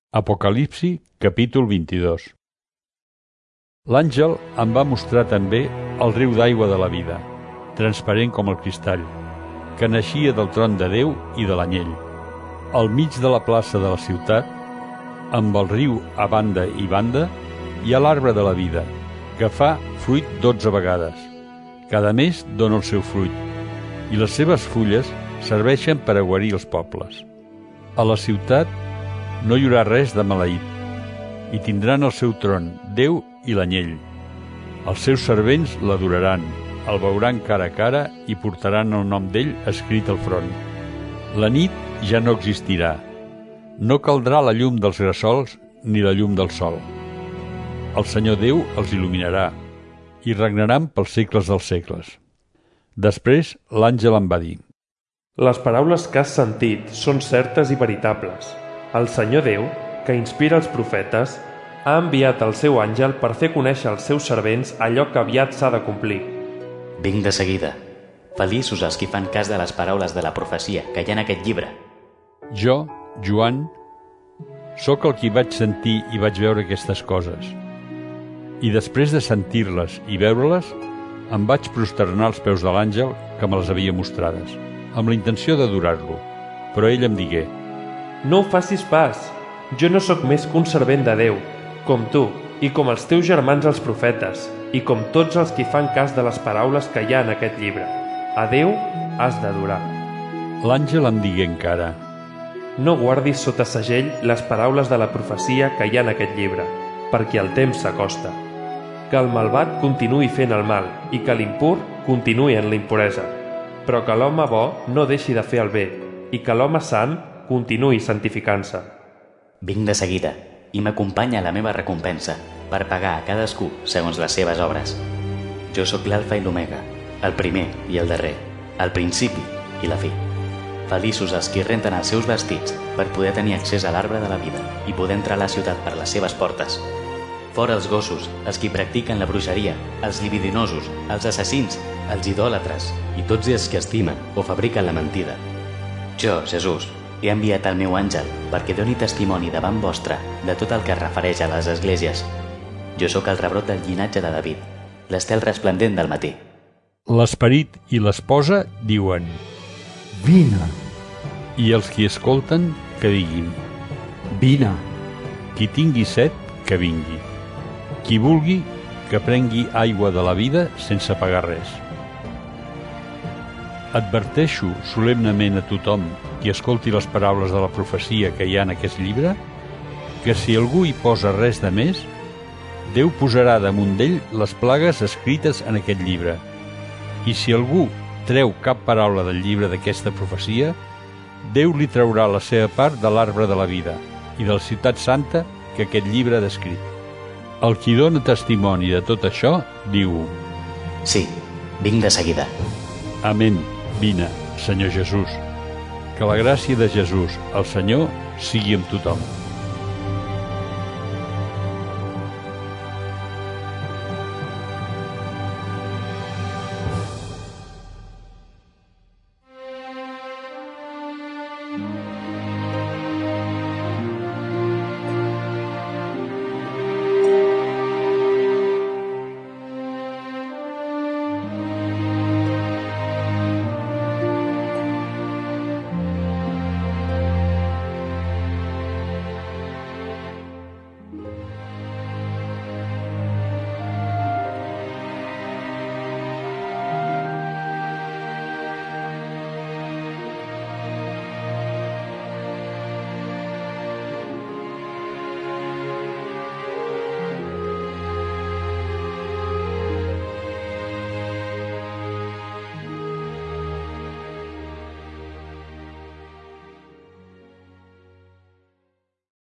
Apocalipsi, capítol 22. L'àngel em va mostrar també el riu d'aigua de la vida, transparent com el cristall, que naixia del tron de Déu i de l'anyell. Al mig de la plaça de la ciutat, amb el riu a banda i banda, hi ha l'arbre de la vida, que fa fruit 12 vegades. Cada mes dona el seu fruit, i les seves fulles serveixen per a guarir els pobles. A la ciutat no hi haurà res de maleït, i tindran el seu tron, Déu i l'anyell. Els seus servents l'adoraran, el veuran cara a cara i portaran el nom d'ell escrit al front. La nit ja no existirà. No caldrà la llum dels gressols ni la llum del sol. El Senyor Déu els il·luminarà i regnaran pels segles dels segles. Després l'àngel em va dir: Les paraules que has sentit són certes i veritables. El Senyor Déu, que inspira els profetes, ha enviat el seu àngel per fer conèixer als seus servents allò que aviat s'ha de complir. Vinc de seguida. Feliços els qui fan cas de les paraules de la profecia que hi ha en aquest llibre. Jo, Joan, sóc el qui vaig sentir i vaig veure aquestes coses. I després de sentir-les i veure-les, em vaig prosternar als peus de l'àngel que me les havia mostrades, amb la intenció d'adorar-lo. Però ell em digué: No ho facis pas. Jo no sóc més que un servent de Déu, com tu, i com els teus germans els profetes, i com tots els qui fan cas de les paraules que hi ha en aquest llibre. A Déu has d'adorar. L'àngel em digué encara: No guardis sota segell les paraules de la profecia que hi ha en aquest llibre, perquè el temps s'acosta. Que el malvat continuï fent el mal i que l'impur continuï en la impuresa, però que l'home bo no deixi de fer el bé i que l'home sant continuï santificant-se. Vinc de seguida i m'acompanya la meva recompensa per pagar a cadascú segons les seves obres. Jo sóc l'alfa i l'omega, el primer i el darrer, el principi i la fi. Feliços els qui renten els seus vestits per poder tenir accés a l'arbre de la vida i poder entrar a la ciutat per les seves portes. Fora els gossos, els qui practiquen la bruixeria, els libidinosos, els assassins, els idòlatres i tots els que estimen o fabriquen la mentida. Jo, Jesús, he enviat el meu àngel perquè doni testimoni davant vostre de tot el que es refereix a les esglésies. Jo sóc el rebrot del llinatge de David, l'estel resplendent del matí. L'esperit i l'esposa diuen: Vine. I els qui escolten que diguin: Vine. Qui tingui set, que vingui. Qui vulgui, que prengui aigua de la vida sense pagar res. Adverteixo solemnement a tothom qui escolti les paraules de la profecia que hi ha en aquest llibre, que si algú hi posa res de més, Déu posarà damunt d'ell les plagues escrites en aquest llibre. I si algú treu cap paraula del llibre d'aquesta profecia, Déu li traurà la seva part de l'arbre de la vida i de la ciutat santa que aquest llibre ha descrit. El qui dona testimoni de tot això diu: Sí, vinc de seguida. Amén. Vine, Senyor Jesús. Que la gràcia de Jesús, el Senyor, sigui amb tothom.